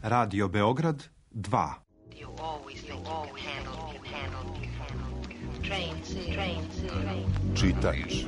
Radio Beograd 2. Čitač.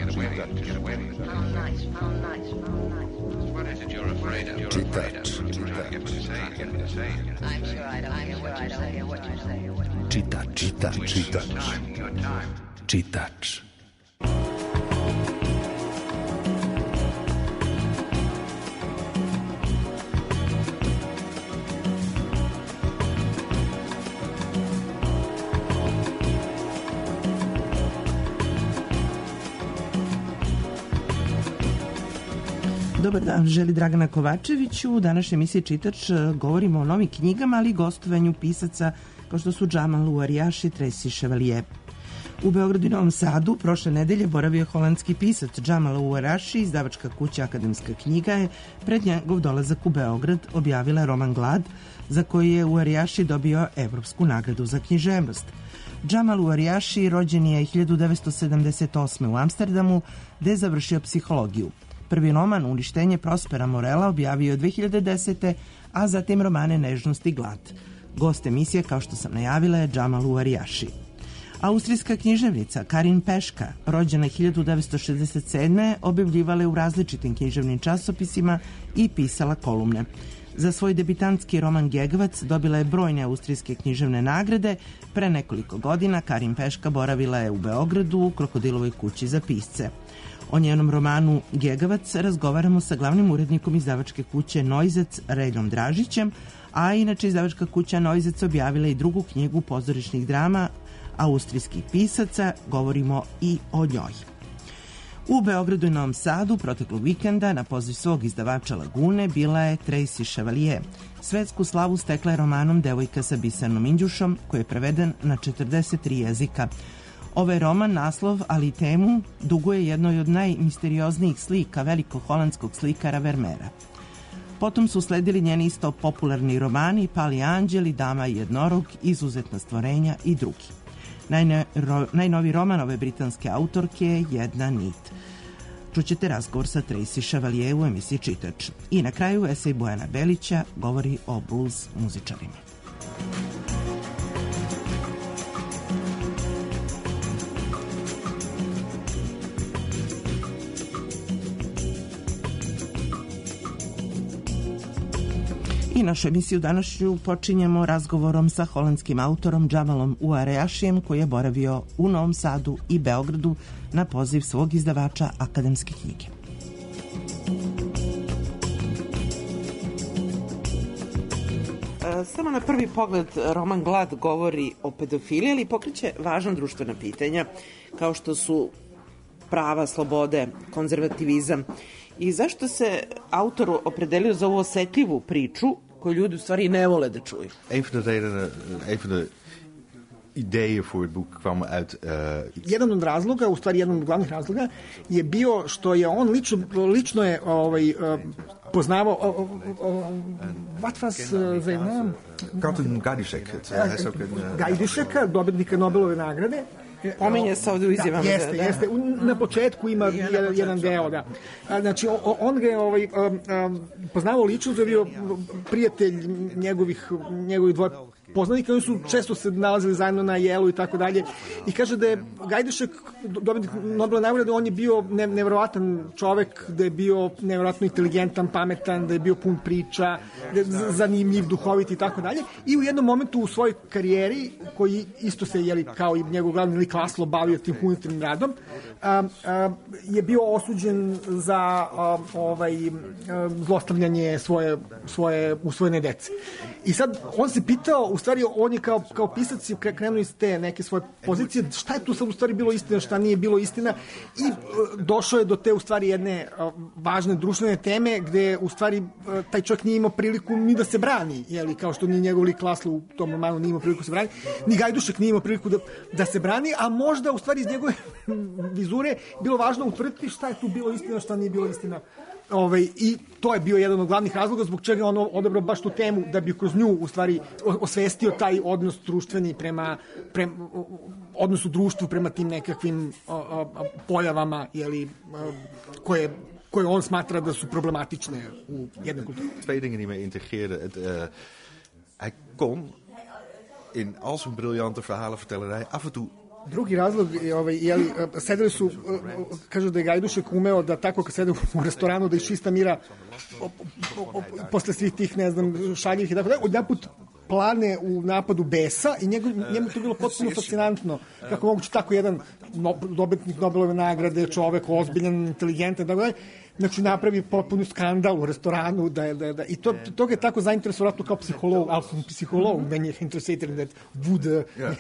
Dobar dan, želi Dragana Kovačević. U današnjoj emisiji Čitač govorimo o novim knjigama, ali i gostovanju pisaca kao što su Džamal Uarijaš i Tracy Chevalier. U Beogradu i Novom Sadu prošle nedelje boravio holandski pisac Džamal Uarijaš i izdavačka kuća Akademska knjiga je pred njegov dolazak u Beograd objavila roman Glad, za koji je Uarijaš dobio Evropsku nagradu za književnost. Džamal Uarijaš rođen je 1978. u Amsterdamu, gde je završio psihologiju. Prvi roman Uništenje Prospera Morela objavio je 2010. a zatim romane Nežnost i glad. Gost emisije, kao što sam najavila, je Džamal Uarijaš. Austrijska književnica Karin Peška, rođena 1967. objavljivala je u različitim književnim časopisima i pisala kolumne. Za svoj debitantski roman Gegvac dobila je brojne austrijske književne nagrade. Pre nekoliko godina Karin Peška boravila je u Beogradu u Krokodilovoj kući za pisce. O njenom romanu Gegavac razgovaramo sa glavnim urednikom izdavačke kuće Nojzec Reljom Dražićem, a inače izdavačka kuća Nojzec objavila i drugu knjigu pozorišnih drama austrijskih pisaca, govorimo i o njoj. U Beogradu i Novom Sadu proteklog vikenda na poziv svog izdavača Lagune bila je Tracy Chevalier. Svetsku slavu stekla je romanom Devojka sa bisernom indjušom, koji je preveden na 43 jezika. Ovaj roman, naslov, ali i temu, duguje jednoj od najmisterioznijih slika velikog holandskog slikara Vermeera. Potom su sledili njeni isto popularni romani Pali anđeli, Dama i jednorog, Izuzetna stvorenja i drugi. Najnoviji roman ove britanske autorke je Jedna nit. Čućete razgovor sa Tracy Chevalier u emisiji Čitač. I na kraju esej Bojana Belića govori o blues muzičarima. I našu emisiju današnju počinjemo razgovorom sa holandskim autorom Džamalom Uarijašijem, koji je boravio u Novom Sadu i Beogradu na poziv svog izdavača Akademske knjige. Samo na prvi pogled roman Glad govori o pedofiliji, ali pokreće važna društvena pitanja kao što su prava, slobode, konzervativizam. I zašto se autor opredelio za ovu osetljivu priču koju ljudi u stvari ne vole da čuju? Een van de ideeën voor het boek kwam uit... Jedan od razloga, u stvari jedan od glavnih razloga, je bio što je on lično je poznavao... Wat was zijn naam? Katten Gajdusek. Gajduseka, dobitnika Nobelove nagrade. Pominje se ovdje u izjavama. Jeste. Na početku ima jedan deo, da. Znači, on ga je poznavao lično, da je bio prijatelj njegovih dvoje poznanika, oni su često se nalazili zajedno na jelu i tako dalje. I kaže da je Gajdušek, dobitnik Nobelove nagrade, on je bio nevjerovatan čovek, da je bio nevjerovatno inteligentan, pametan, da je bio pun priča, zanimljiv, duhovit i tako dalje. I u jednom momentu u svojoj karijeri, koji isto se, kao i njegov glavni lik Laslo, bavio tim humanitarnim radom, je bio osuđen za zlostavljanje usvojene dece. I sad on se pitao, u stvari on je kao pisac krenuo iz te neke svoje pozicije, šta je tu sad u stvari bilo istina, šta nije bilo istina, i došao je do te u stvari jedne važne društvene teme gde u stvari taj čovjek nije imao priliku ni da se brani, kao što ni njegov lik Laslo u tom romanu nije imao priliku da se brani, ni Gajdušek nije imao priliku da se brani, a možda u stvari iz njegove vizure bilo važno utvrditi šta je tu bilo istina, šta nije bilo istina. I to je bio jedan od glavnih razloga zbog čega on odabrao baš tu temu, da bi kroz nju u stvari osvestio taj odnos društveni prema odnosu društvu prema tim nekakvim pojavama koje koje on smatra da su problematične u jednoj kulturi. Twee dingen die me intrigeerden. Hij kon in al zijn briljante verhalenvertellerij af en toe... Drugi razlog je, sedeli su, kažu da je Gajdušek umeo da tako kad sede u restoranu da iz čista mira posle svih tih, ne znam, šaljivih i tako da, odnaput plane u napadu besa i njemu to bilo potpuno fascinantno. Kako moguće tako jedan dobitnik Nobelove nagrade, čovek ozbiljan, inteligentan, tako da, znači napravi potpuno skandal u restoranu i toga je tako zainteresovano kao psiholog, ali sam psiholog, meni je interesated that would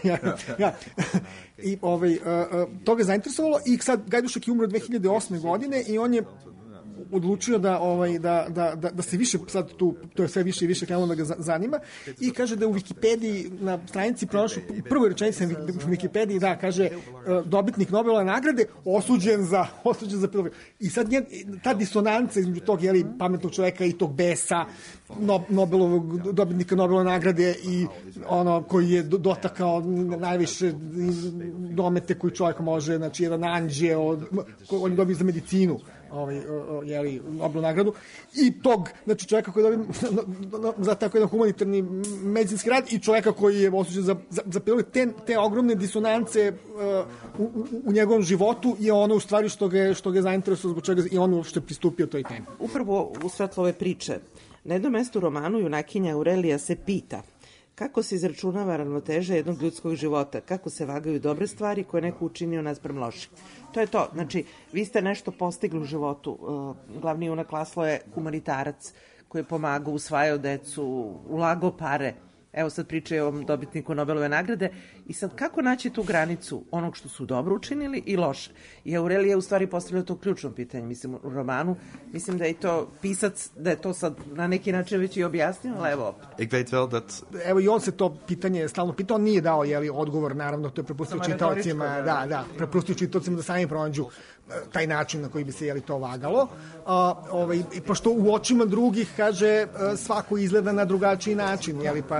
i toga je zainteresovalo i sad Gajdušek je umro 2008. godine i on je odlučio da se više sad tu, to je sve više i više krenulo da ga zanima i kaže da u Wikipediji na stranici pronašao, u prvoj rečenici na Wikipediji da kaže dobitnik Nobelove nagrade osuđen za pedofiliju. I sad ta disonanca između tog pametnog čoveka i tog besa Nobelovog dobitnika Nobelove nagrade i ono koji je dotakao najviše domete koji čovjek može, znači jedan anđeo, on je dobio za medicinu Nobelovu nagradu i tog, znači čovjeka koji je dobio za tako jedan humanitarni medicinski rad i čovjeka koji je osuđen za pedofiliju, te ogromne disonance u njegovom životu je ono u stvari što ga je zainteresovalo zbog čega i on uopšte pristupio toj temi. Upravo u svetlu ove priče, na jednom mestu u romanu junakinja Aurelija se pita kako se izračunava ravnoteža jednog ljudskog života, kako se vagaju dobre stvari koje neko učinio naspram loših. To je to. Znači, vi ste nešto postigli u životu. Glavni junak Laslo je humanitarac koji je pomagao, usvajao decu, ulagao pare. Evo sad pričaju o ovom dobitniku Nobelove nagrade. I sad kako naći tu granicu onog što su dobro učinili i loše? I Aurelija je u stvari postavila to ključno pitanje, mislim, u romanu. Mislim da je to pisac, da je to sad na neki način već i objasnio, ali evo. Ik weet wel dat... Evo i on se to pitanje stalno pitao, on nije dao odgovor, naravno, to je prepustio čitaocima, prepustio čitaocima da sami pronađu taj način na koji bi se to vagalo. Pošto u očima drugih, kaže, svako izgleda na drugačiji način,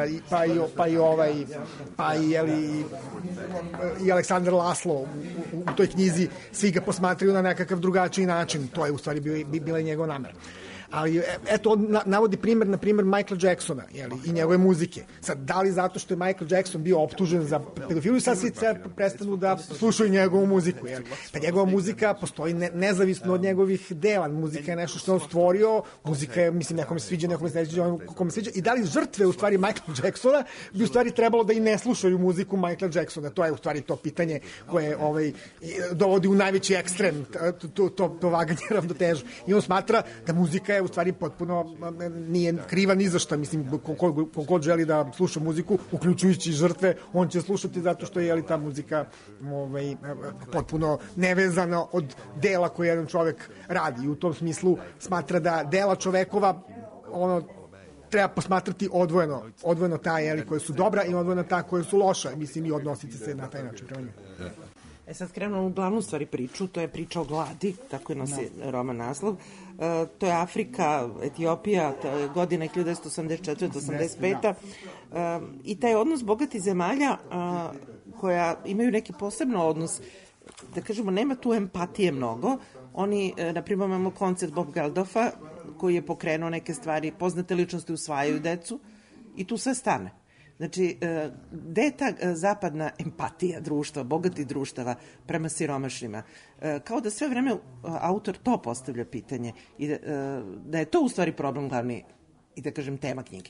pa i Aleksandar Laslo u toj knjizi, svi ga posmatraju na nekakav drugačiji način. To je u stvari bila njegova namera. Ali, eto, on navodi primjer, na primjer, Michaela Jacksona i njegove muzike. Sad, da li zato što je Michael Jackson bio optužen za pedofiliju, sad svi prestanu da slušaju njegovu muziku. Pa njegova muzika postoji nezavisno od njegovih dela. Muzika je nešto što on stvorio, muzika je, mislim, nekome sviđa, nekome se ne sviđa, kome sviđa. I da li žrtve, u stvari, Michaela Jacksona bi u stvari trebalo da i ne slušaju muziku Michaela Jacksona? To je u stvari to pitanje koje dovodi u najveći ekstrem, to vaganje ravnotežu. I on smatra da muzika je u stvari potpuno nije kriva ni za šta, mislim, kogod želi da sluša muziku, uključujući žrtve, on će slušati zato što je ta muzika potpuno nevezana od dela koje jedan čovek radi. I u tom smislu smatra da dela čovekova treba posmatrati odvojeno ta koje su dobra i odvojeno ta koje su loša, mislim, i odnositi se na taj način prema njima. Sad krenemo u glavnu stvari priču, to je priča o gladi, tako je nosi roman naslov. To je Afrika, Etiopija, godina 1984-85. I taj odnos bogatih zemalja koja imaju neki posebno odnos, da kažemo, nema tu empatije mnogo. Oni, na primjer, imamo koncert Bob Geldoffa koji je pokrenuo neke stvari, poznate ličnosti usvajaju decu i tu sve stane. Znači, gde je ta zapadna empatija društva, bogatih društava prema siromašnima? Kao da sve vreme autor to postavlja pitanje i da je to u stvari problem glavni i da kažem tema knjige.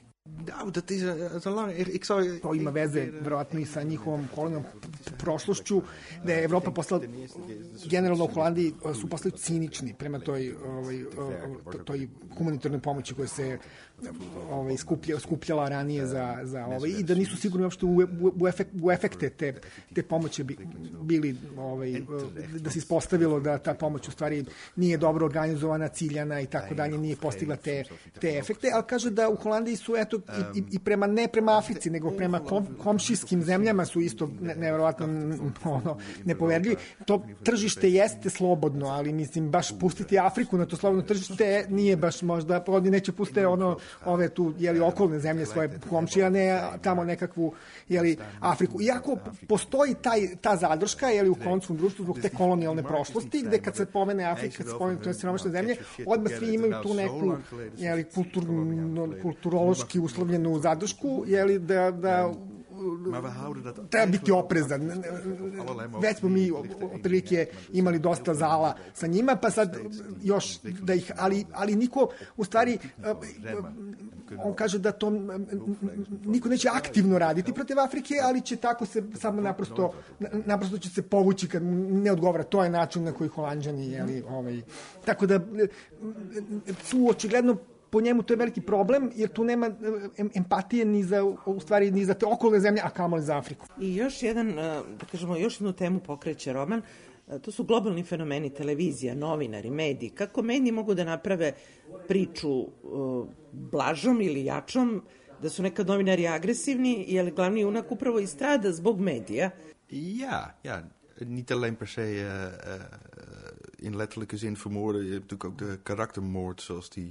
To ima veze verovatno i sa njihovom kolonijalnom prošlošću, da je Evropa postala, generalno u Holandiji su postali cinični prema toj humanitarnoj pomoći koja se skupljala ranije za i da nisu sigurni uopšte u efekte te pomoći bili, da se ispostavilo da ta pomoć u stvari nije dobro organizovana, ciljana i tako dalje, nije postigla te efekte, ali kaže da u Holandiji su isto i ne prema Africi, nego prema komšijskim zemljama su isto nevjerovatno nepoverljivi. To tržište jeste slobodno, ali mislim, baš pustiti Afriku na to slobodno tržište nije baš možda, oni neće pustiti ove tu, okolne zemlje svoje komšije, a ne tamo nekakvu, Afriku. Iako postoji ta zadrška, u kolonskom društvu zbog te kolonijalne prošlosti, gde kad se pomene Afrika, kad se pomene to siromašne zemlje, odmah svi imaju tu neku kulturološki uslovljenu zadršku, da treba biti oprezan. Već smo mi otprilike imali dosta zala sa njima, pa sad još da ih, ali niko u stvari on kaže da to niko neće aktivno raditi protiv Afrike, ali će tako se samo naprosto će se povući kad ne odgovara. To je način na koji Holanđani tako da tu očigledno po njemu to je veliki problem, jer tu nema empatije ni za te okolne zemlje, a kamoli za Afriku. I još još jednu temu pokreće roman, to su globalni fenomeni, televizija, novinari, mediji. Kako mediji mogu da naprave priču blažom ili jačom, da su nekad novinari agresivni, jer glavni junak upravo i strada zbog medija? Ja. Niet alleen per se in letterlijke zin vermoorden. Je hebt natuurlijk ook de karaktermoord, zoals die...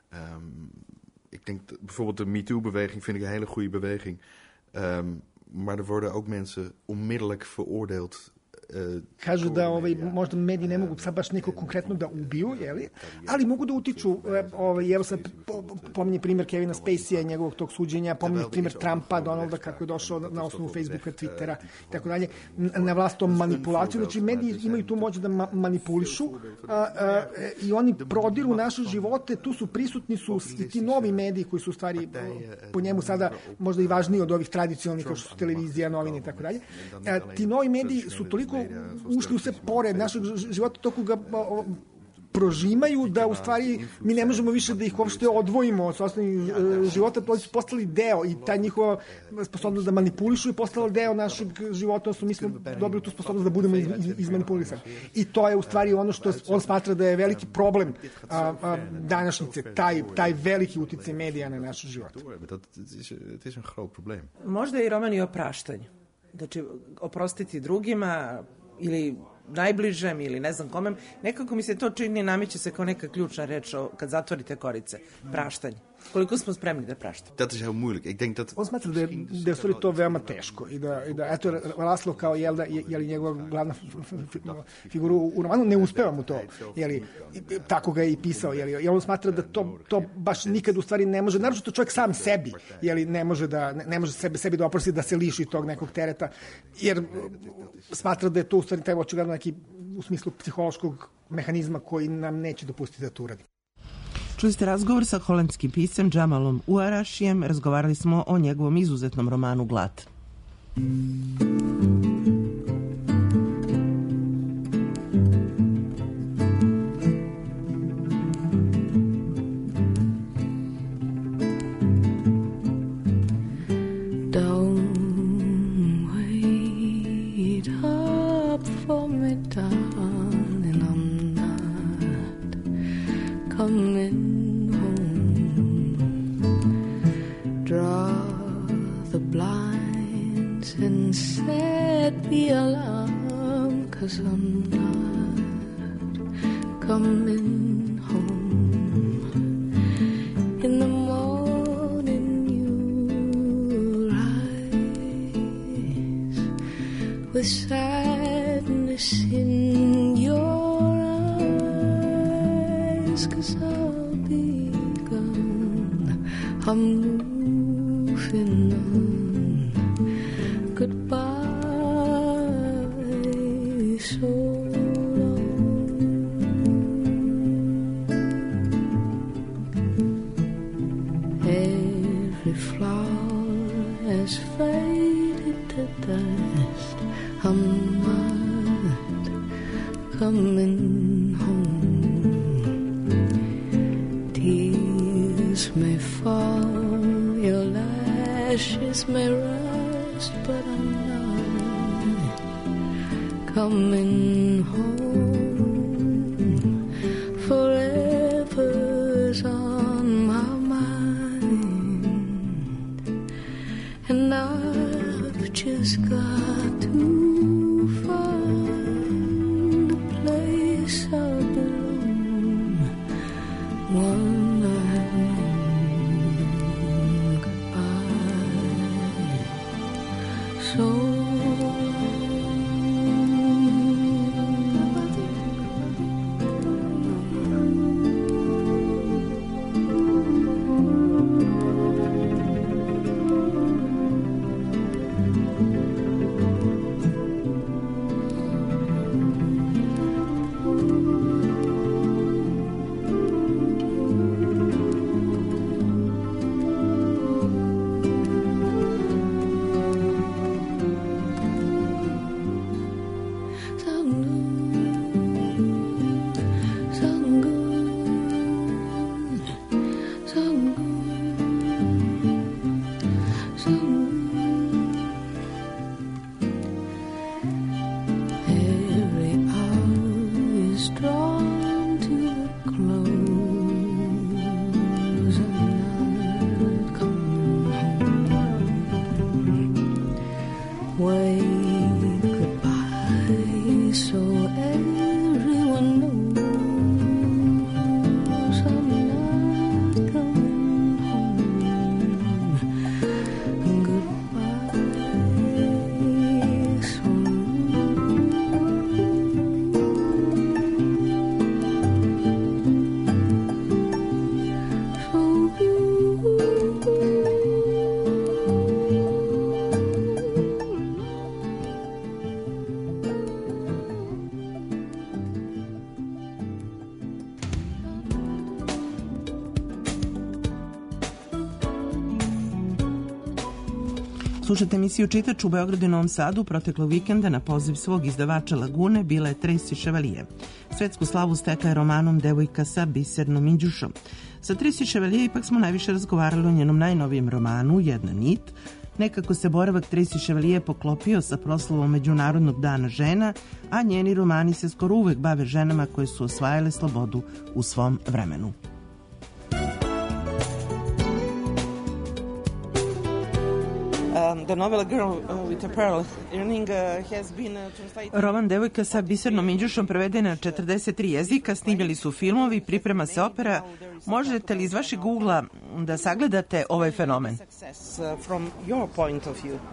ik denk bijvoorbeeld de MeToo-beweging vind ik een hele goede beweging. Maar er worden ook mensen onmiddellijk veroordeeld. Kažu da možda mediji ne mogu sad baš neko konkretno da ubiju, ali mogu da utiču. Evo sad pominje primjer Kevina Spacey-a i njegovog tog suđenja, pominje primjer Trumpa, Donalda, kako je došao na osnovu Facebooka, Twittera i tako dalje, na vlastom manipulaciju. Znači, mediji imaju tu moć da manipulišu i oni prodiru naše živote, tu su prisutni i ti novi mediji koji su u stvari po njemu sada možda i važniji od ovih tradicionalnih, kao što su televizija, novine i tako dalje. Ti novi mediji su toliko ušli u sve pored našeg života, toliko ga prožimaju da u stvari mi ne možemo više da ih uopšte odvojimo od osnovnih života, to su postali deo i ta njihova sposobnost da manipulišu je postala deo našeg života, odnosno mi smo dobili tu sposobnost da budemo izmanipulisani. I to je u stvari ono što on smatra da je veliki problem današnjice, taj veliki uticaj medija na naš život. Het is een groot probleem. Možda je i roman i o praštanju. Znači, oprostiti drugima ili najbližem ili ne znam kome, nekako mi se to čini, nameće se kao neka ključna reč kad zatvorite korice. Praštanje. Koliko smo spremni da praštamo? Dat is heel moeilijk. Ik denk dat... On smatra da je stvari to veoma teško i da eto, Laszlo kao je njegova glavna figura u romanu, ne uspeva mu to, tako ga je i pisao, i on smatra da to baš nikad u stvari ne može, naročito čovjek sam sebi, ne može sebi da oprosti da se liši tog nekog tereta, jer smatra da je to u stvari taj očigledno neki u smislu psihološkog mehanizma koji nam neće dopustiti da to uradi. Čuli ste razgovor sa holandskim piscem Džamalom Uarašijem. Razgovarali smo o njegovom izuzetnom romanu Glad. Cause I'm not coming home. In the morning you'll rise with sadness in your eyes. Cause I'll be gone, I'm moving on. Goodbye. So long. Every flower has faded to dust. I'm not coming home. Tears may fall, your lashes may rust, but I'm not coming home. Forever's on my mind. and I've just got to find a place I belong. One night long, goodbye. So Slušate emisiju Čitač u Beogradu i Novom Sadu. Proteklog vikenda na poziv svog izdavača Lagune bila je Tracy Chevalier. Svetsku slavu stekla je romanom Devojka sa bisernom minđušom. Sa Tracy Chevalier ipak smo najviše razgovarali o njenom najnovijem romanu Jedna nit. Nekako se boravak Tracy Chevalier poklopio sa proslavom Međunarodnog dana žena, a njeni romani se skoro uvek bave ženama koje su osvajale slobodu u svom vremenu. The novel Girl with a Pearl Earring has been translated. Roman Devojka sa bisernom minđušom preveden na 43 jezika, snimljeni su filmovi, priprema se opera. Možete li iz vašeg ugla da sagledate ovaj fenomen? From your point of view.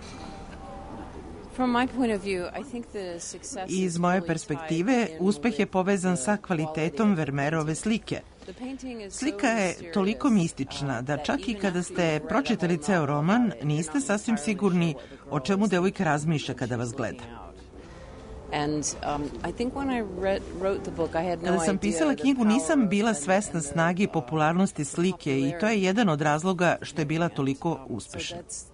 Iz moje perspektive, uspeh je povezan sa kvalitetom Vermeerove slike. Slika je toliko mistična da čak i kada ste pročitali ceo roman, niste sasvim sigurni o čemu devojka razmišlja kada vas gleda. Kada sam pisala knjigu, nisam bila svesna snage i popularnosti slike i to je jedan od razloga što je bila toliko uspešna.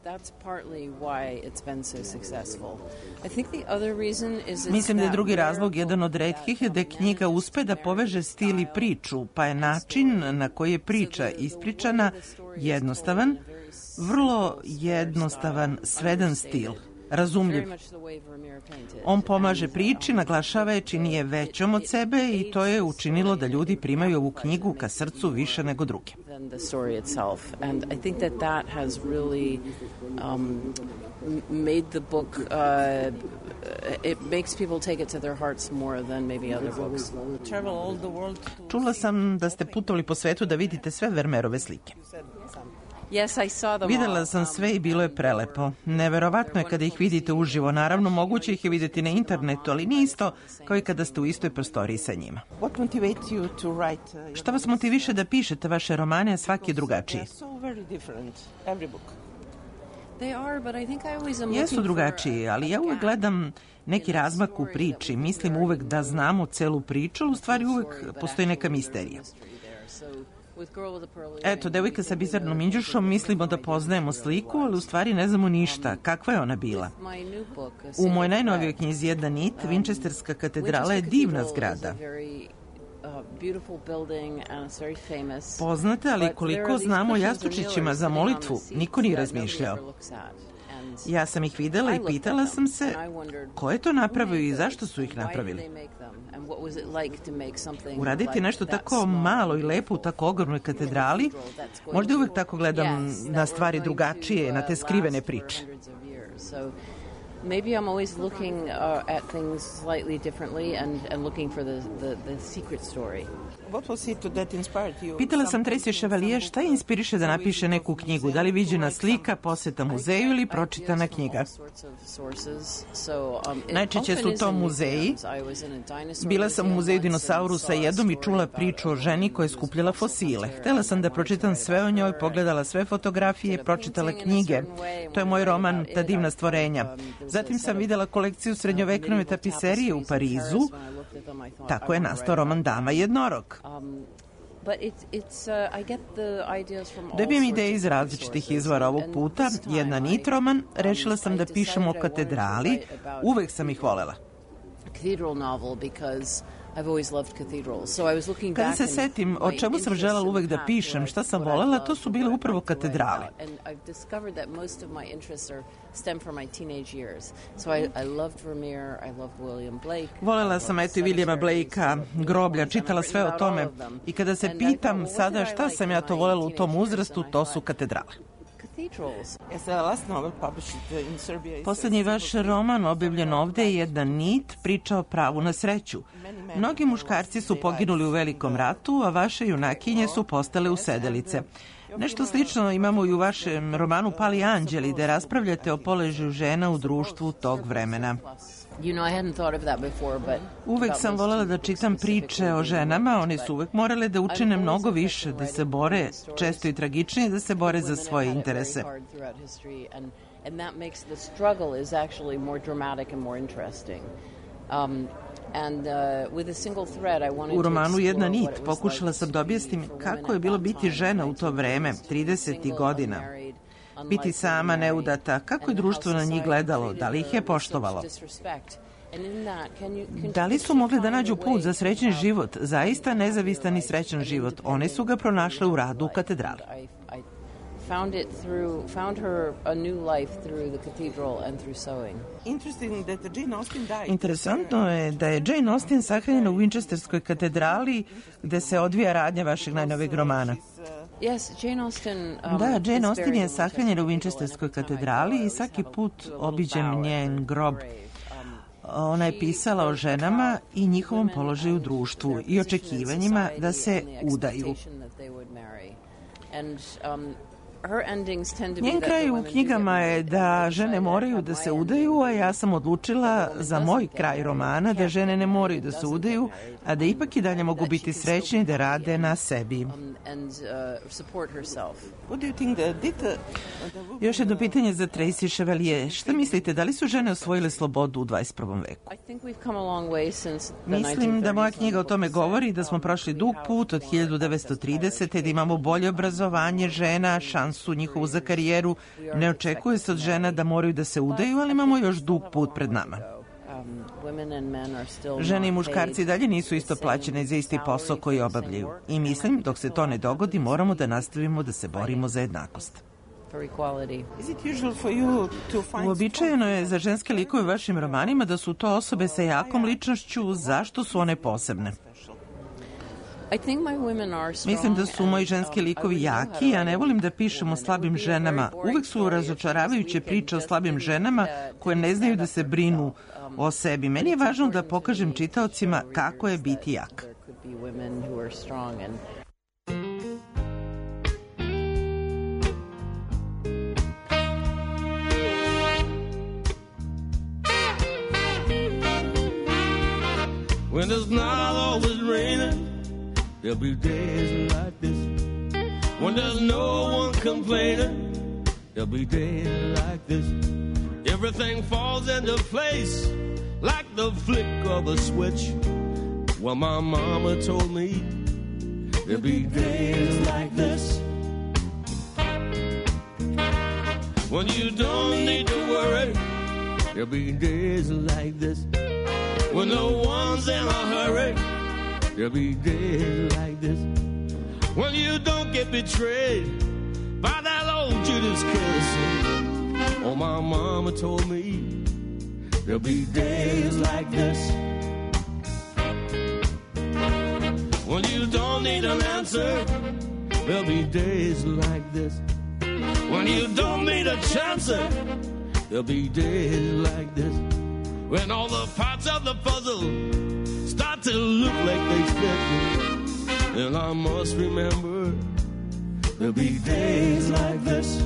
Mislim da je drugi razlog jedan od retkih da knjiga uspe da poveže stil i priču, pa je način na koji je priča ispričana jednostavan, vrlo jednostavan, sveden stil. Razumljiv. On pomaže priči, naglašava je, čini je većom od sebe i to je učinilo da ljudi primaju ovu knjigu ka srcu više nego druge. Made the book it makes people take it to their hearts more than maybe other books. Čula sam da ste putovali po svetu da vidite sve Vermeerove slike. Videla sam sve i bilo je prelepo. Neverovatno je kada ih vidite uživo. Naravno, moguće ih je videti na internetu, ali nije isto kao i kada ste u istoj prostoriji sa njima. Šta vas motiviše da pišete vaše romane, a svaki je drugačiji? Jesu drugačiji, ali ja uvek gledam neki razmak u priči. Mislim uvek da znamo celu priču, ali u stvari uvek postoji neka misterija. Eto, Devojka sa bisernom minđušom, mislimo da poznajemo sliku, ali u stvari ne znamo ništa. Kakva je ona bila? U mojoj najnovijoj knjizi Jedna nit, Winchesterska katedrala je divna zgrada. Poznate, ali koliko znamo jastučićima za molitvu, niko nije razmišljao. Ja sam ih videla i pitala sam se ko je to napravio i zašto su ih napravili. Uraditi nešto tako malo i lepo u tako ogromnoj katedrali, možda uvek tako gledam na stvari drugačije, na te skrivene priče. Maybe I'm always looking at things slightly differently and looking for the secret story. Pitala sam Tracy Chevalier šta je inspiriše da napiše neku knjigu, da li viđena slika, poseta muzeju ili pročitana knjiga. Najčešće su to muzeji. Bila sam u muzeju dinosaurusa jednom i čula priču o ženi koja je skupljala fosile. Htela sam da pročitam sve o njoj, pogledala sve fotografije, pročitala knjige. To je moj roman Ta divna stvorenja. Zatim sam videla kolekciju srednjoveknove tapiserije u Parizu. Tako je nastao roman Dama i jednorog. Dobijem ideje iz različitih izvora ovog puta. Jedna nit roman, rešila sam da pišem o katedrali. Uvek sam ih volela. Kada se setim o čemu sam želela uvek da pišem, šta sam volela, to su bile upravo katedrale. Volela sam eto i Williama Blakea, groblja, čitala sve o tome i kada se pitam sada šta sam ja to volela u tom uzrastu, to su katedrale. Poslednji vaš roman objavljen ovde je Jedna nit, priča o pravu na sreću. Mnogi muškarci su poginuli u Velikom ratu, a vaše junakinje su postale usedelice. Nešto slično imamo i u vašem romanu Pali anđeli, gde raspravljate o položaju žena u društvu tog vremena. Uvek sam voljela da čitam priče o ženama, one su uvek morale da učine mnogo više, da se bore, često i tragičnije, da se bore za svoje interese. U romanu Jedna nit pokušala sam da objasnim kako je bilo biti žena u to vreme, 30. godina. Biti sama, neudata, kako je društvo na njih gledalo, da li ih je poštovalo? Da li su mogli da nađu put za srećan život, zaista nezavistan i srećan život? One su ga pronašle u radu u katedrali. Interesantno je da je Jane Austen sahranjena u Winchesterskoj katedrali gde se odvija radnja vašeg najnovijeg romana. Da, Jane Austen je sahranjena u Winchesterskoj katedrali i svaki put obiđem njen grob. Ona je pisala o ženama i njihovom položaju u društvu i očekivanjima da se udaju. Njen kraj u knjigama je da žene moraju da se udaju, a ja sam odlučila za moj kraj romana da žene ne moraju da se udaju, a da ipak i dalje mogu biti srećni da rade na sebi. Još jedno pitanje za Tracy Chevalier. Šta mislite, da li su žene osvojile slobodu u 21. veku? Mislim da moja knjiga o tome govori da smo prošli dug put od 1930. da imamo bolje obrazovanje žena, šansu njihovu za karijeru. Ne očekuje se od žena da moraju da se udaju, ali imamo još dug put pred nama. Žene i muškarci dalje nisu isto plaćene za isti posao koji obavljaju. I mislim, dok se to ne dogodi, moramo da nastavimo da se borimo za jednakost. Uobičajeno je za ženske likove u vašim romanima da su to osobe sa jakom ličnošću. Zašto su one posebne? Mislim da su moji ženski likovi jaki, ja ne volim da pišem o slabim ženama. Uvek su razočaravajuće priče o slabim ženama koje ne znaju da se brinu o sebi. Meni je važno da pokažem čitaocima kako je biti jak. When it's not always raining, there'll be days like this. When there's no one complaining, there'll be days like this. Everything falls into place like the flick of a switch. Well, my mama told me there'll be days like this. When you don't need to worry, there'll be days like this. When no one's in a hurry, there'll be days like this. When you don't get betrayed by that old Judas curse. Oh, Oh, my mama told me there'll be days like this when you don't need an answer. There'll be days like this when you don't need a chance. There'll be days like this when all the parts of the puzzle start to look like they fit. And I must remember there'll be days like this.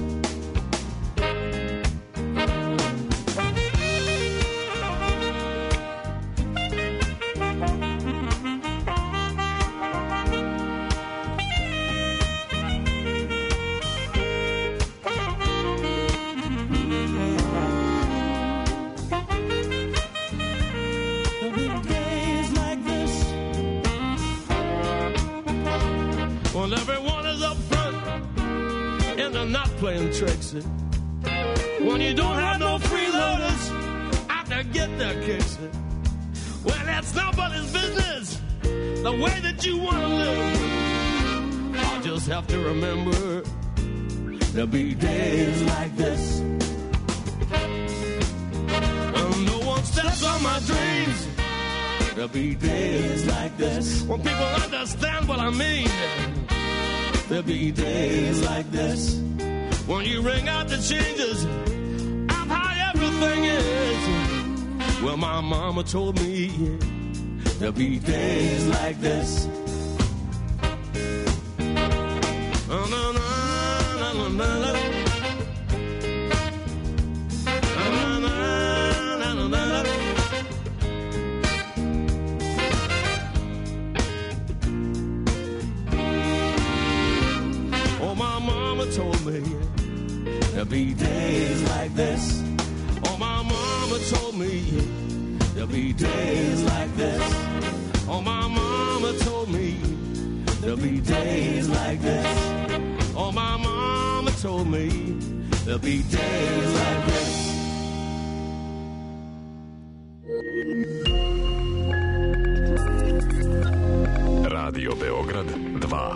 Playing tricks when you don't have no freeloaders out to get their kicks. Well, that's nobody's business the way that you want to live. I'll just have to remember there'll be days like this when no one steps on my dreams. There'll be days like this when people understand what I mean. There'll be days like this when you ring out the changes of how everything is. Well, my mama told me there'll be days like this. Oh, my mama told me there'll be days like this. Oh, my mama told me there'll be days like this. Oh, my mama told me there'll be days like this. Oh, my mama told me there'll be days like this. Radio Beograd 2.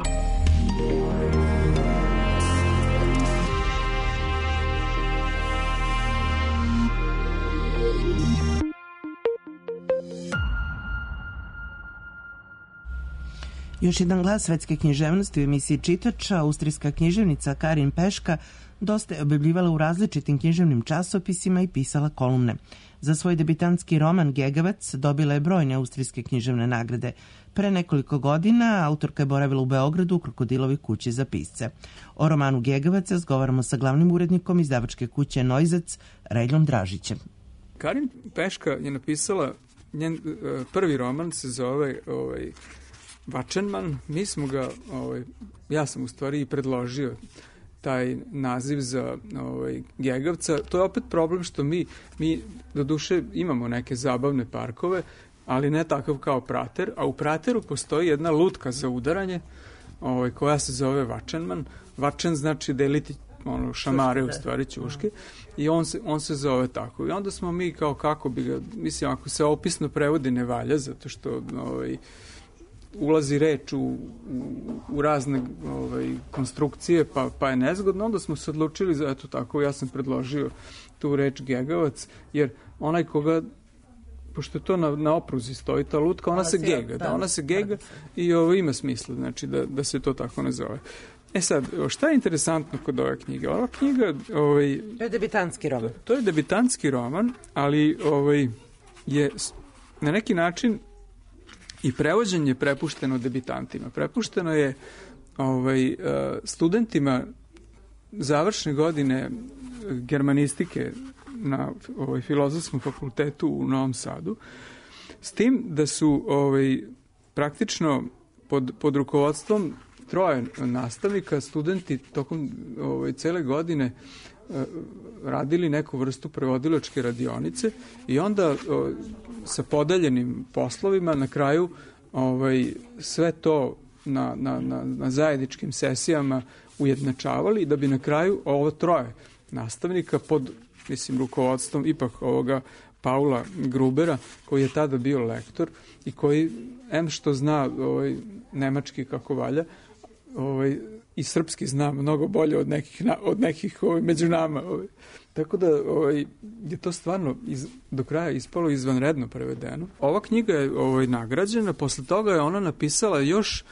Još jedan glas svetske književnosti u emisiji Čitač. Austrijska književnica Karin Peška dosta je objavljivala u različitim književnim časopisima i pisala kolumne. Za svoj debitantski roman Gegavac dobila je brojne austrijske književne nagrade. Pre nekoliko godina autorka je boravila u Beogradu u Krokodilovoj kući za pisce. O romanu Gegavac razgovaramo sa glavnim urednikom izdavačke kuće Noizac, Rejljom Dražićem. Karin Peška je napisala, njen prvi roman se zove Vačenman. Mi smo ga, ja sam u stvari i predložio taj naziv za Gegavca. To je opet problem što mi do duše imamo neke zabavne parkove, ali ne takav kao Prater, a u Prateru postoji jedna lutka za udaranje koja se zove Vačenman. Vačen znači deliti šamare, u stvari ćuške, i on se zove tako. I onda smo mi kao kako bi ga, mislim, ako se opisno prevodi ne valja, zato što ulazi reč u razne konstrukcije, pa je nezgodno, onda smo se odlučili za eto tako, ja sam predložio tu reč Gegavac, jer onaj koga, pošto je to na opruzi stoji ta lutka, ona se gega, ona se gega i ima smisla, znači da se to tako ne zove. E sad, šta je interesantno kod ove knjige? Ova knjiga... To je debitantski roman. To je debitantski roman, ali je na neki način i prevođenje prepušteno debitantima. Prepušteno je studentima završne godine germanistike na Filozofskom fakultetu u Novom Sadu, s tim da su praktično pod rukovodstvom troje nastavnika studenti tokom cele godine radili neku vrstu prevodilačke radionice i onda sa podeljenim poslovima na kraju sve to na zajedničkim sesijama ujednačavali, da bi na kraju ovo troje nastavnika pod, mislim, rukovodstvom ipak ovoga Paula Grubera, koji je tada bio lektor i koji, što zna nemački kako valja, i srpski zna mnogo bolje od nekih među nama. Tako da je to stvarno do kraja ispalo izvanredno prevedeno. Ova knjiga je nagrađena, posle toga je ona napisala još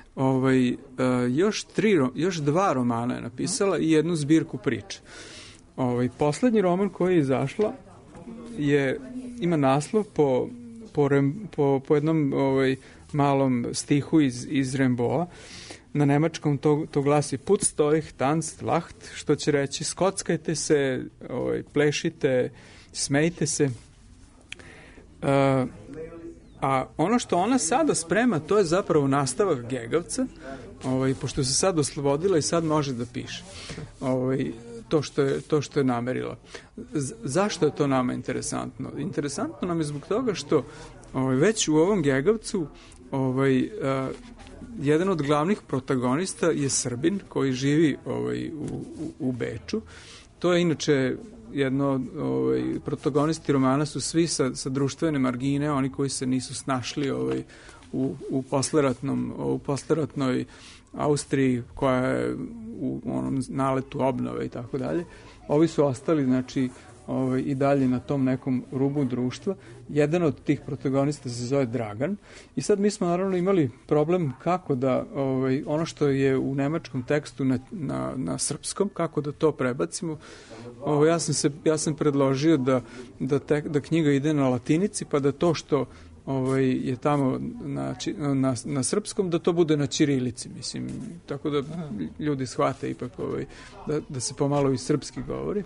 2 romana je napisala i jednu zbirku priče. Poslednji roman koji je izašla ima naslov po jednom malom stihu iz Rimbaud'a. Na nemačkom to glasi Putzt euch, tanzt, lacht, što će reći skockajte se, plešite, smejte se. A ono što ona sada sprema, to je zapravo nastavak Gegavca, pošto se sad oslobodila i sad može da piše to što je namerila. Zašto je to nama interesantno? Interesantno nam je zbog toga što već u ovom Gegavcu jedan od glavnih protagonista je Srbin koji živi u Beču. To je inače protagonisti romana su svi sa društvene margine, oni koji se nisu snašli u posleratnoj Austriji koja je u onom naletu obnove i tako dalje. Ovi su ostali, znači, i dalje na tom nekom rubu društva. Jedan od tih protagonista se zove Dragan i sad mi smo naravno imali problem kako da ono što je u nemačkom tekstu na srpskom, kako da to prebacimo. Ja sam predložio da knjiga ide na latinici, pa da to što je tamo na srpskom, da to bude na ćirilici, mislim, tako da ljudi shvate ipak da se pomalo i srpski govori.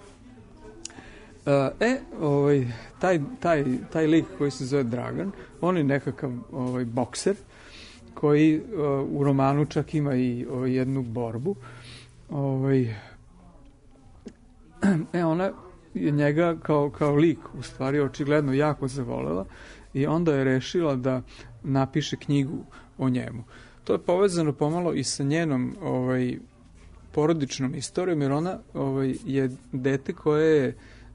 Taj lik koji se zove Dragan, on je nekakav bokser koji u romanu čak ima i jednu borbu. Ona je njega kao lik u stvari očigledno jako zavolela i onda je rešila da napiše knjigu o njemu. To je povezano pomalo i sa njenom porodičnom istorijom, jer ona je dete koje je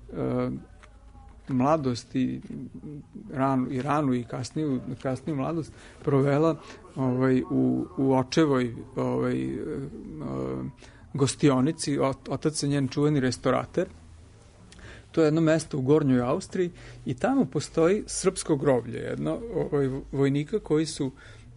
mladost i ranu i kasniju mladost provela u očevoj gostionici. Otac je njen čuveni restaurater. To je jedno mesto u Gornjoj Austriji i tamo postoji srpsko groblje, jedno vojnika koji su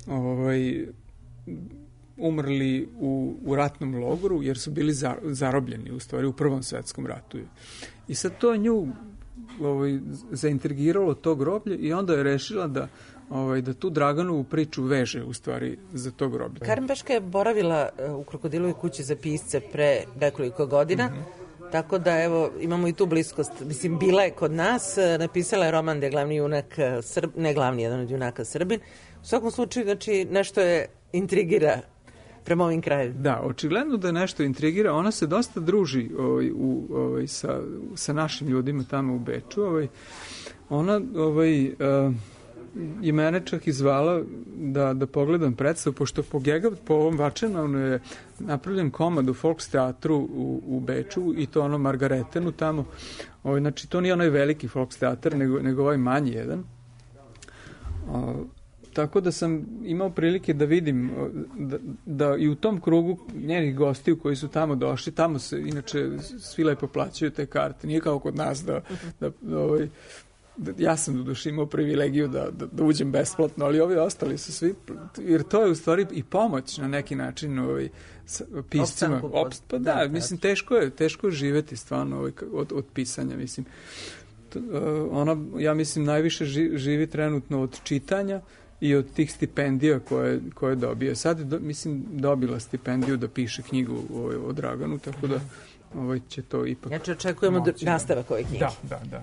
umrli u ratnom logoru jer su bili zarobljeni u stvari u Prvom svetskom ratu. I sad to nju zaintrigiralo to groblje i onda je rešila da tu Draganovu priču veže u stvari za to groblje. Karin Beška je boravila u Krokodilovoj kući za pisce pre nekoliko godina, tako da evo imamo i tu bliskost. Mislim, bila je kod nas, napisala je roman gde je glavni junak jedan od junaka Srbin. U svakom slučaju, znači, nešto je intrigira prema ovim krajevima. Da, očigledno da nešto intrigira. Ona se dosta druži sa našim ljudima tamo u Beču. Ona je mene čak izvala da pogledam predstavu, pošto po ovom Vačenmanu je napravljen komad u Volksteatru u Beču i to ono Margaretenu tamo. Znači, to nije onaj veliki Volksteatar, nego ovaj manji jedan. Tako da sam imao prilike da vidim da i u tom krugu njenih gostiju koji su tamo došli, tamo se inače svi lepo plaćaju te karte. Nije kao kod nas ja sam doduše imao privilegiju da uđem besplatno, ali ovi ostali su svi, jer to je u stvari i pomoć na neki način piscima. Mislim, teško je živeti stvarno od pisanja, mislim. Ona, ja mislim, najviše živi trenutno od čitanja i od tih stipendija koje dobije. Sad, mislim, dobila stipendiju da piše knjigu o Draganu, tako da će to ipak... Znači, očekujemo nastavak ove knjige. Da.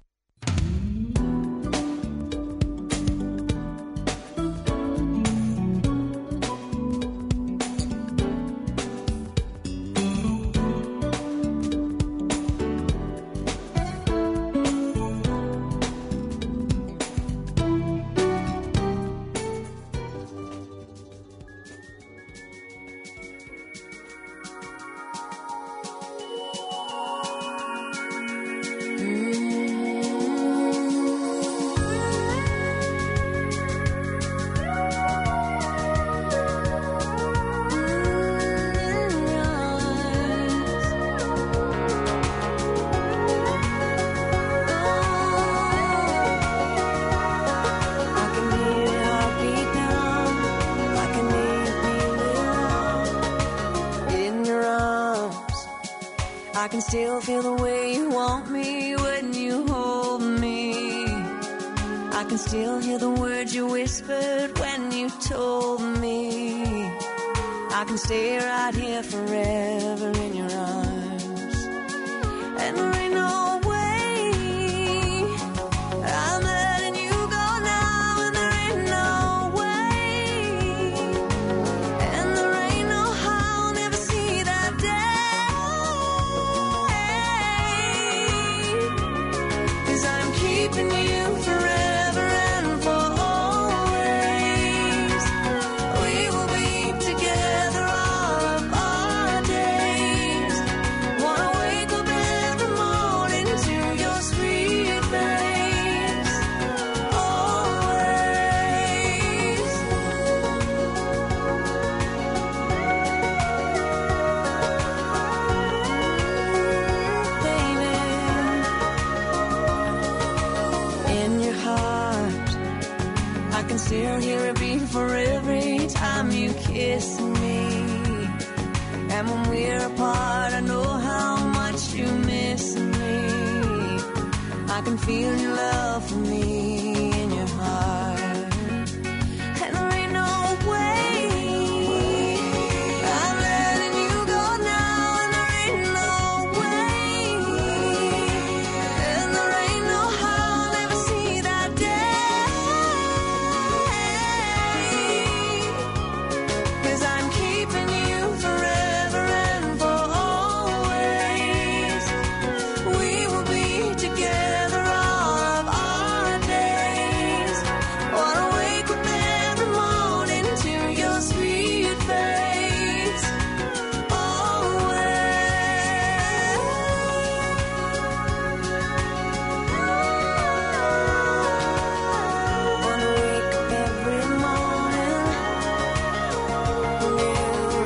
still feel the way you want me when you hold me. I can still hear the words you whispered when you told me. I can stay right here forever in your arms. And there ain't no way I'm letting you go now, and there ain't no way, and there ain't no how I'll never see that day. 'Cause I'm keeping you forever and for always. We will be together all of our days. Wanna wake up every morning to your sweet face. Always. Baby, in your heart, I can still hear a beat for every time you kiss me. And when we're apart, I know how much you miss me. I can feel your love for me in your heart. And there ain't no way I'm letting you go now, and there ain't no way, and there ain't no how I'll never see that day. 'Cause I'm keeping you forever and for always. We will be together all of our days. Wanna wake up every morning to your sweet face. Always. Wanna wake up every morning with you.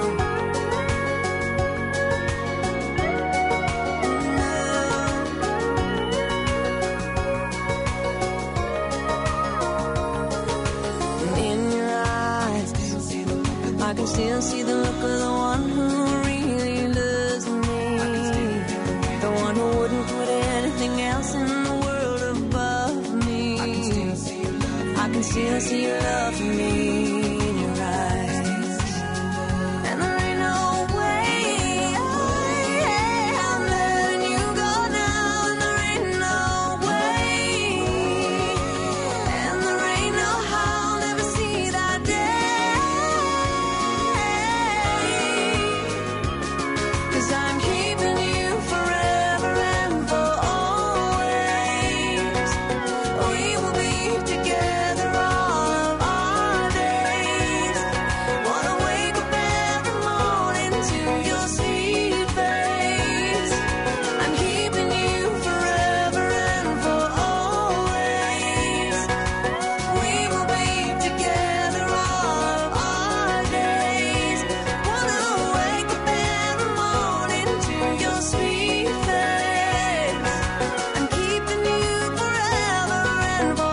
In your eyes, I can still see the look of the one who really loves me. The one who wouldn't put anything else in the world above me. I can still see your love for me in your eyes. And there ain't no way I'm letting you go now, and there ain't no way, and there ain't no how I'll never see that day. 'Cause I'm keeping you forever and for always. We will be together all of our days. Wanna wake up every morning to your sweet face. I'm keeping you forever and for always. We will be together all of our days. Wanna wake up every morning to your sweet face. I'm keeping you forever and for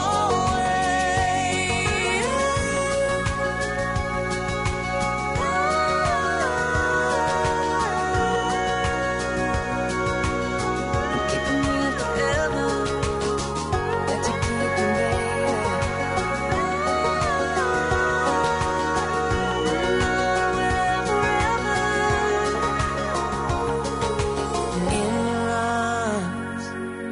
always. Keeping you forever. Let you keep me, forever. In your arms.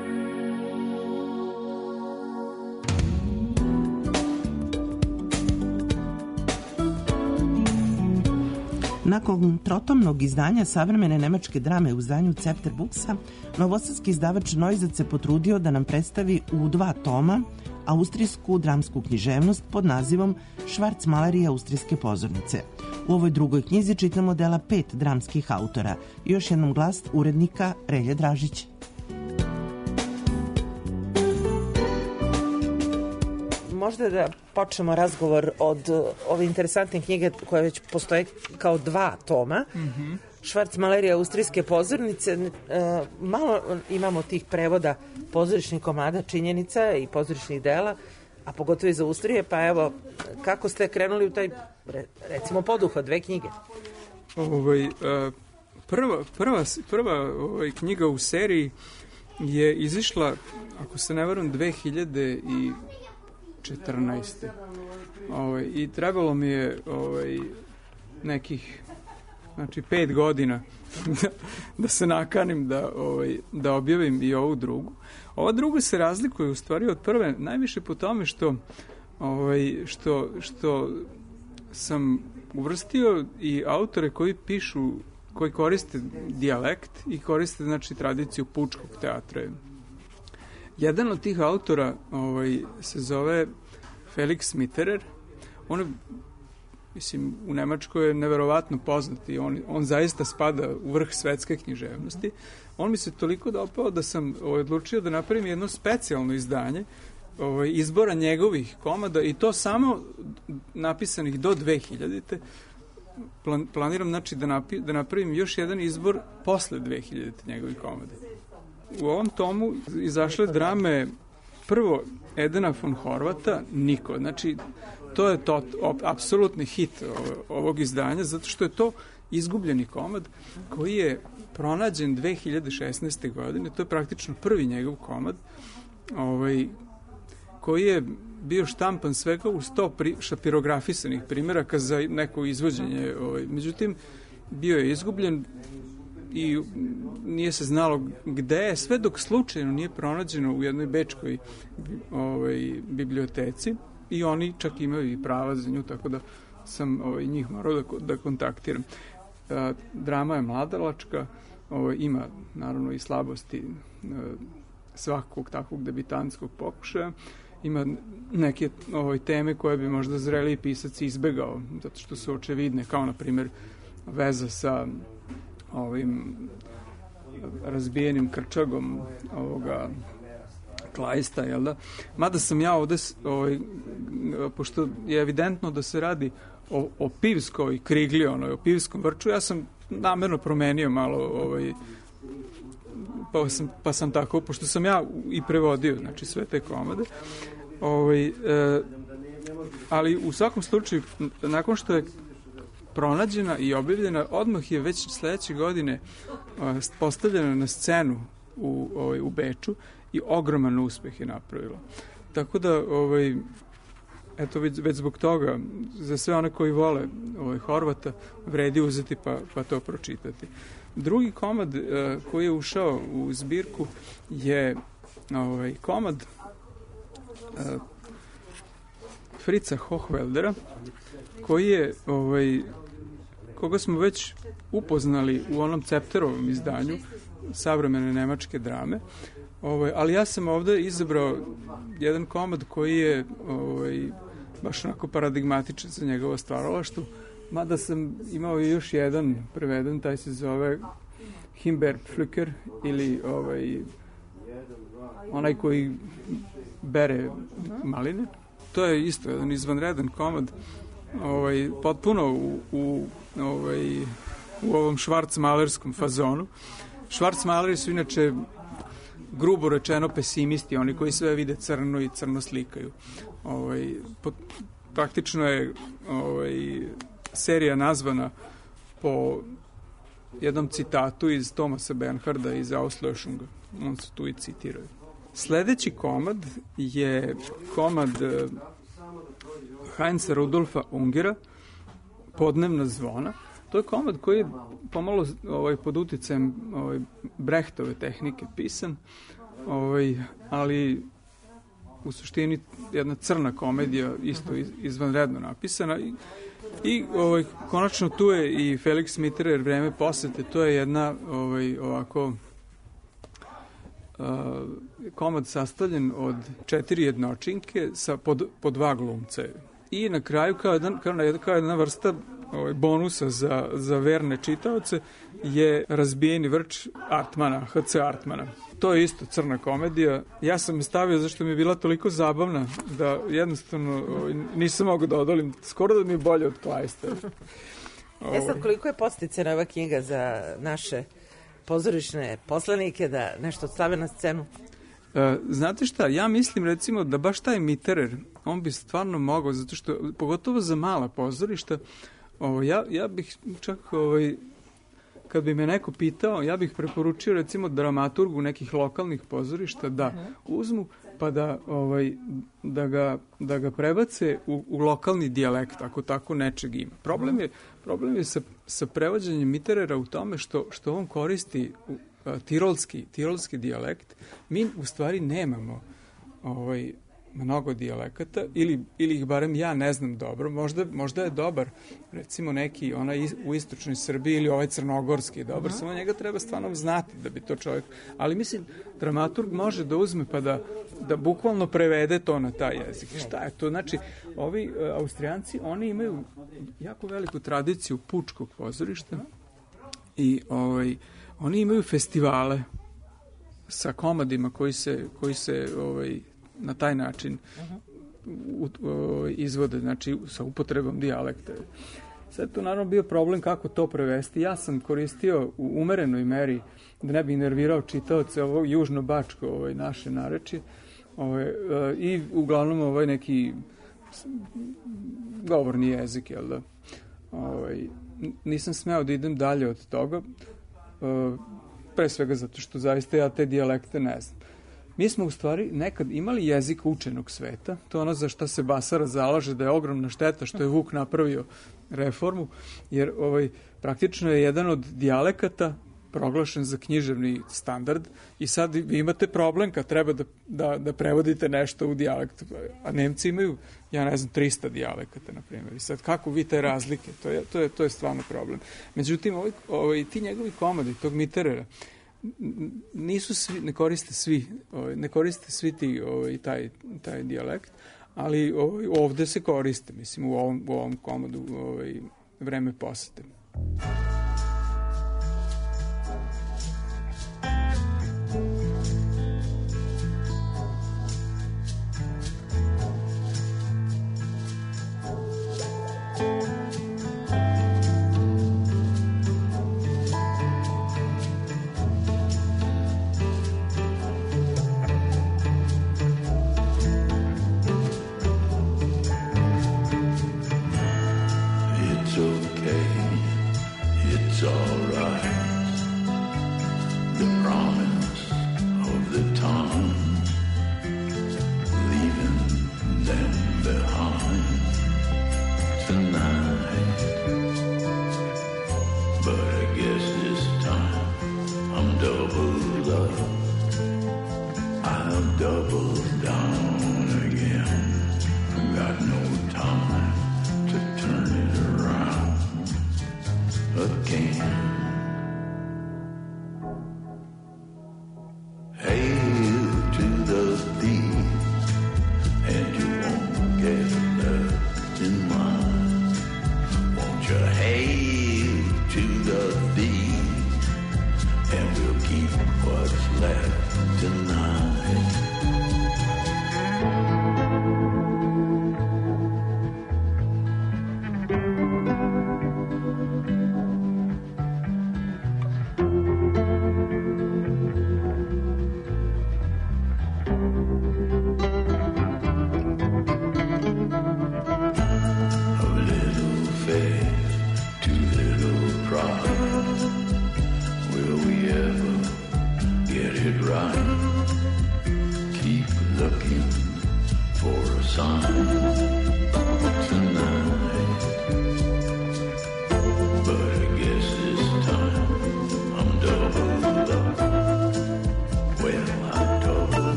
Nakon trotomnog izdanja savremene nemačke drame u izdanju Zepter Buksa, novosadski izdavač Neuzad se potrudio da nam predstavi u 2 toma austrijsku dramsku književnost pod nazivom Schwarzmalerija austrijske pozornice. U ovoj drugoj knjizi čitamo dela 5 dramskih autora. Još jednom glas urednika Relje Dražić. Možda da počnemo razgovor od ove interesantne knjige koja već postoje kao 2 toma. Schwarzmalerija austrijske pozornice. Malo imamo tih prevoda pozorišnih komada, činjenica i pozorišnih dela, a pogotovo iz Austrije, pa evo, kako ste krenuli u taj, recimo, poduhvat 2 knjige? Prva knjiga u seriji je izišla, ako se ne varam, 2014. I trebalo mi je nekih 5 godina da se nakanim da objavim i ovu drugu. Ova druga se razlikuje u stvari od prve najviše po tome što sam uvrstio i autore koji koriste dijalekt i koriste tradiciju pučkog teatra. Jedan od tih autora se zove Felix Mitterer. On je, u Nemačkoj je neverovatno poznat i on zaista spada u vrh svetske književnosti. On mi se toliko dopao da sam odlučio da napravim jedno specijalno izdanje izbora njegovih komada i to samo napisanih do 2000. Planiram da napravim još jedan izbor posle 2000. njegovih komada. U ovom tomu izašle drame prvo Edena von Horvata, Niko. To je apsolutni hit ovog izdanja, zato što je to izgubljeni komad koji je pronađen 2016. godine. To je praktično prvi njegov komad koji je bio štampan svega u 100 pirografisanih primjeraka za neko izvođenje. Međutim, bio je izgubljen i nije se znalo gde je, sve dok slučajno nije pronađeno u jednoj bečkoj biblioteci i oni čak imaju i prava za nju, tako da sam njih morao da kontaktiram. Drama je mladalačka, ima naravno i slabosti svakog takvog debitanskog pokušaja, ima neke teme koje bi možda zreliji pisac izbegao, zato što su očevidne, kao na primjer veza sa ovim razbijenim krčagom ovoga Kleista, jel da? Mada sam ja ovde, pošto je evidentno da se radi o pivskoj krigli, o pivskom vrču, ja sam namerno promenio malo pa sam tako, pošto sam ja i prevodio, sve te komade, ali u svakom slučaju, nakon što je pronađena i objavljena, odmah je već sledeće godine postavljena na scenu u Beču i ogroman uspeh je napravila. Tako da, eto, već zbog toga, za sve one koji vole Horvata, vredi uzeti pa to pročitati. Drugi komad koji je ušao u zbirku je komad Fritza Hochwäldera, koji je koga smo već upoznali u onom Cepterovom izdanju savremene nemačke drame, ali ja sam ovde izabrao jedan komad koji je baš onako paradigmatičan za njegovo stvaralaštvo, mada sam imao još jedan preveden, taj se zove Himbeerpflücker ili onaj koji bere maline. To je isto jedan izvanredan komad, potpuno u ovom švarcmalerskom fazonu. Švarcmaleri su inače grubo rečeno pesimisti, oni koji sve vide crno i crno slikaju. Praktično je serija nazvana po jednom citatu iz Thomasa Bernharda iz Auslöschunga. On se tu i citirao. Sledeći komad je komad Heinza Rudolfa Ungera, Podnevna zvona. To je komad koji je pomalo pod uticajem Brechtove tehnike pisan, ali u suštini jedna crna komedija, isto izvanredno napisana. I konačno tu je i Felix Mitterer, Vreme posete. To je jedna ovako komad sastavljen od 4 jednočinke sa po 2 glumca. I na kraju kao jedna vrsta bonusa za verne čitaoce je Razbijeni vrč Artmana, H.C. Artmana. To je isto crna komedija. Ja sam je stavio zašto mi je bila toliko zabavna da jednostavno nisam mogao da odolim. Skoro da mi je bolje od Kleista. Sad, koliko je posticena ova knjiga za naše pozorišne poslanike da nešto stave na scenu? Znate šta, ja mislim recimo da baš taj Mitterer, on bi stvarno mogao, zato što pogotovo za mala pozorišta, ja bih čak kad bi me neko pitao, ja bih preporučio recimo dramaturgu nekih lokalnih pozorišta da uzmu pa da ga prebace u lokalni dijalekt, ako tako nečeg ima. Problem je sa prevođenjem Mitterera u tome što on koristi tirolski dijalekt. Mi u stvari nemamo mnogo dijalekata, ili ih barem ja ne znam dobro. Možda je dobar, recimo neki onaj u istočnoj Srbiji ili ovaj crnogorski je dobar, samo njega treba stvarno znati da bi to čovjek... Ali mislim, dramaturg može da uzme pa da bukvalno prevede to na taj jezik. Šta je to? Znači, ovi Austrijanci, oni imaju jako veliku tradiciju pučkog pozorišta i oni imaju festivale sa komadima koji se na taj način izvode, znači sa upotrebom dijalekta. Sad tu naravno bio problem kako to prevesti. Ja sam koristio u umerenoj meri, da ne bi nervirao čitaoce, ovo južno-bačko naše narečje i uglavnom neki govorni jezik, jel da? Nisam smeo da idem dalje od toga, pre svega zato što zaista ja te dijalekte ne znam. Mi smo u stvari nekad imali jezik učenog sveta, to je ono za šta se Basara zalaže, da je ogromna šteta što je Vuk napravio reformu, jer praktično je jedan od dijalekata proglašen za književni standard i sad vi imate problem kad treba da prevodite nešto u dijalekt, a Nemci imaju, ja ne znam, 300 dijalekata, na primjer. I sad kako vi te razlike, to je stvarno problem. Međutim, ti njegovi komadi, tog Mitterera, ne koriste svi ti taj dijalekt, ali ovde se koriste, mislim, u ovom komodu Vreme posete.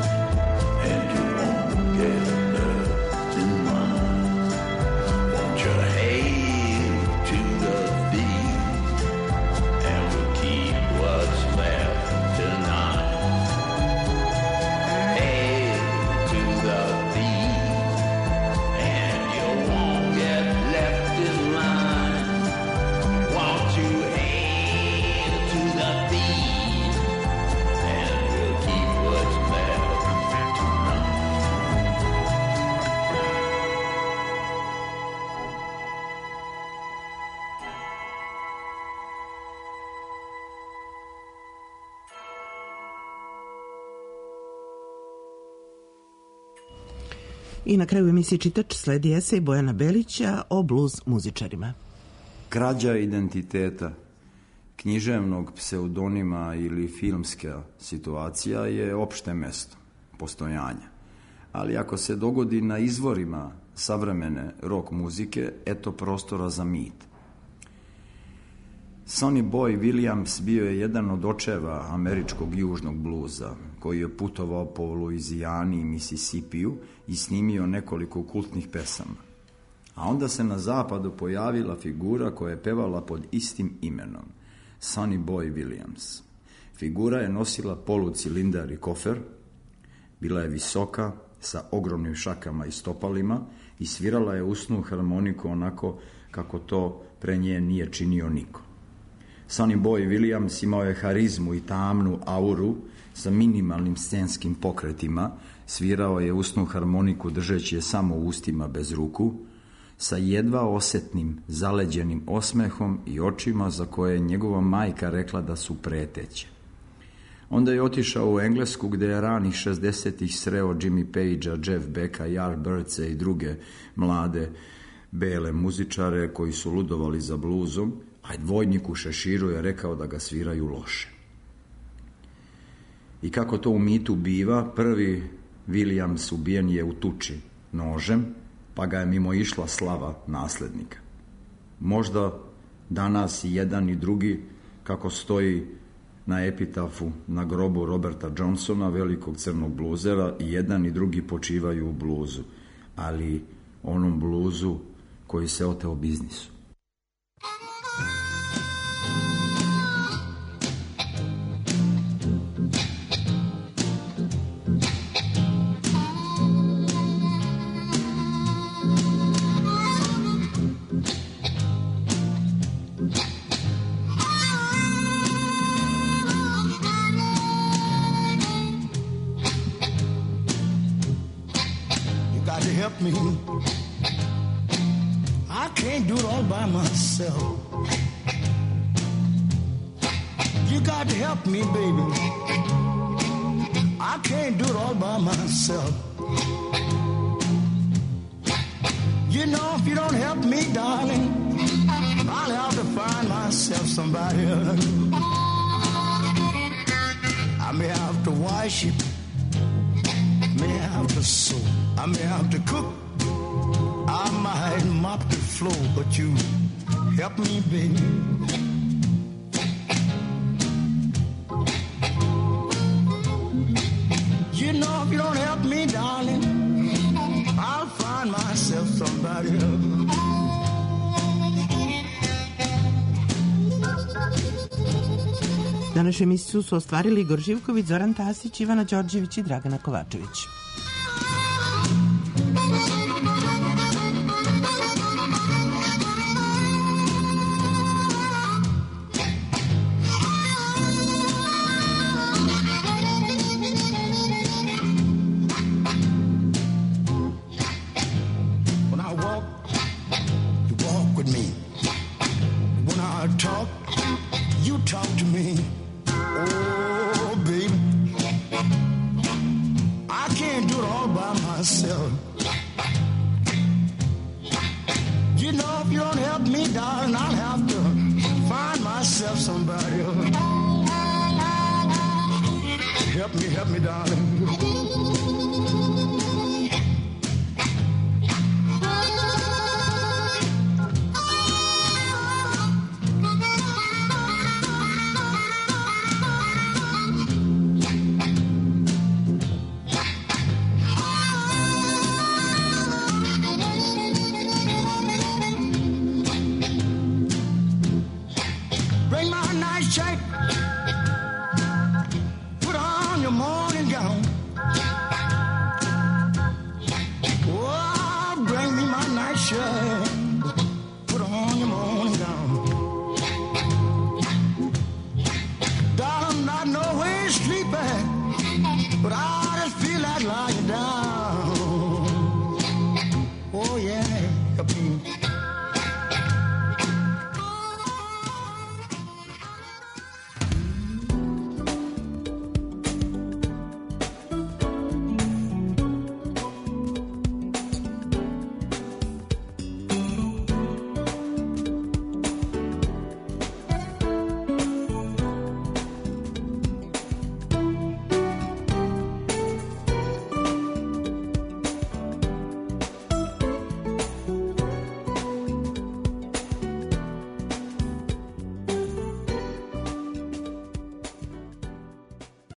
Won't you I na kraju emisije Čitač sledi esej Bojana Belića o blues muzičarima. Krađa identiteta, književnog pseudonima ili filmska situacija je opšte mesto postojanja. Ali ako se dogodi na izvorima savremene rock muzike, eto prostora za mit. Sonny Boy Williams bio je jedan od očeva američkog južnog bluza, koji je putovao po Luizijani i Mississipiju i snimio nekoliko kultnih pesama. A onda se na zapadu pojavila figura koja je pevala pod istim imenom, Sonny Boy Williams. Figura je nosila polucilindar i kofer, bila je visoka, sa ogromnim šakama i stopalima i svirala je usnu harmoniku onako kako to pre nje nije činio niko. Sonny Boy Williams imao je harizmu i tamnu auru sa minimalnim scenskim pokretima, svirao je usnu harmoniku držeći je samo u ustima bez ruku, sa jedva osetnim, zaleđenim osmehom i očima za koje je njegova majka rekla da su preteće. Onda je otišao u Englesku gde je ranih 60-ih sreo Jimmy Pagea, Jeff Becka, Yardbirdse i druge mlade bele muzičare koji su ludovali za bluzom, a dvojniku Šeširu je rekao da ga sviraju loše. I kako to u mitu biva, prvi Williams ubijen je u tuči nožem, pa ga je mimo išla slava naslednika. Možda danas i jedan i drugi, kako stoji na epitafu na grobu Roberta Johnsona, velikog crnog bluzera, i jedan i drugi počivaju u bluzu, ali onom bluzu koji se oteo biznisu. Help me. I can't do it all by myself. You got to help me, baby. I can't do it all by myself. You know, if you don't help me, darling, I'll have to find myself somebody else. I may have to wash it, may have to sew, I may have to cook, I might mop the floor, but you help me, baby. You know, if you don't help me, darling, I'll find myself somebody else. Današnju emisiju su ostvarili Igor Živković, Zoran Tasić, Ivana Đorđević i Dragana Kovačević. Help me, darling.